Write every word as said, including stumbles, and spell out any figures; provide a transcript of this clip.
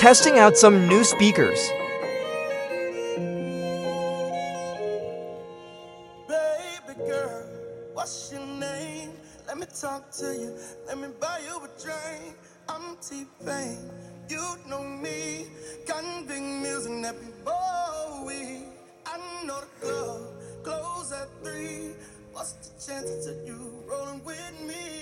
testing out some new speakers. Baby girl, what's your name? Let me talk to you, let me buy you a drink. I'm T-Pain, you know me. Got big music that be Bowie. I know the club, close at three. What's the chances of you rolling with me?